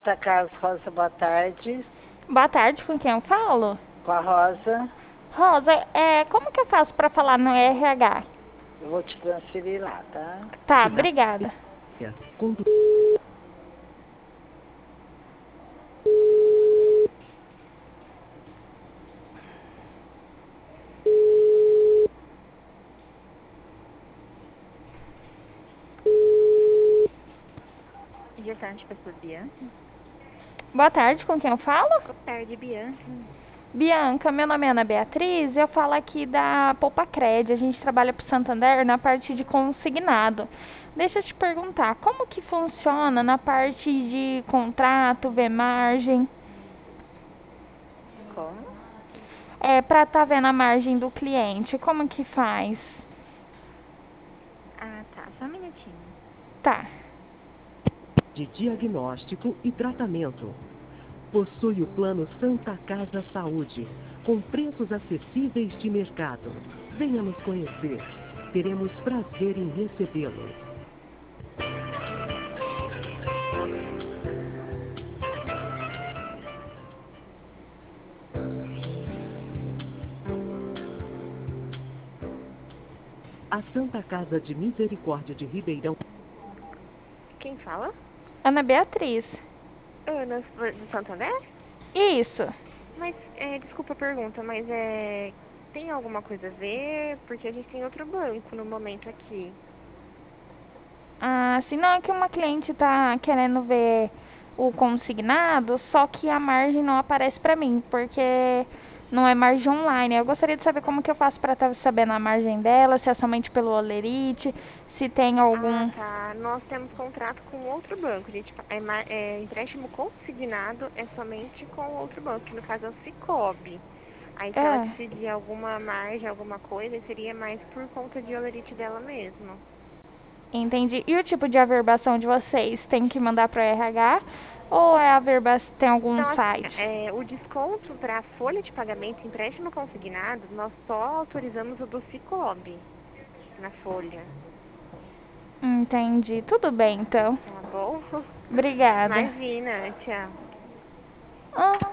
Santa Casa Rosa, boa tarde. Boa tarde, com quem eu falo? Com a Rosa, Rosa, como que eu faço para falar no RH? eu vou te transferir lá, tá? Tá, obrigada. Condu- Gestante Pessoa Bianca. Boa tarde, com quem eu falo? Boa tarde, Bianca. Bianca, meu nome é Ana Beatriz, eu falo aqui da Poupa-Cred. A gente trabalha para o Santander na parte de consignado. Deixa eu te perguntar, como que funciona na parte de contrato, ver margem? Como? Para estar vendo a margem do cliente, como que faz? Ah, tá. Só um minutinho. Tá. de diagnóstico e tratamento. Possui o plano Santa Casa Saúde, com preços acessíveis de mercado. Venha nos conhecer. Teremos prazer em recebê-lo. A Santa Casa de Misericórdia de Ribeirão. Quem fala? Ana Beatriz. Ana do Santander? Isso. Mas, desculpa a pergunta, mas tem alguma coisa a ver? Porque a gente tem outro banco no momento aqui. Ah, se não é que uma cliente tá querendo ver o consignado, só que a margem não aparece pra mim, porque não é margem online. Eu gostaria de saber como que eu faço pra estar sabendo a margem dela, se é somente pelo Olerite, se tem Ah, algum... tá. Nós temos contrato com outro banco. A gente, empréstimo consignado é somente com outro banco, que no caso é o Cicobi. Aí se ela É, decidir alguma margem, alguma coisa, seria mais por conta de olerite dela mesmo. entendi. E o tipo de averbação de vocês? Tem que mandar pro RH ou é averbação, tem algum Então, assim, site? o desconto para a folha de pagamento empréstimo consignado, nós só autorizamos o do Cicobi na folha, Entendi. Tudo bem, então. tá bom? Obrigada. Imagina, tchau. Ah.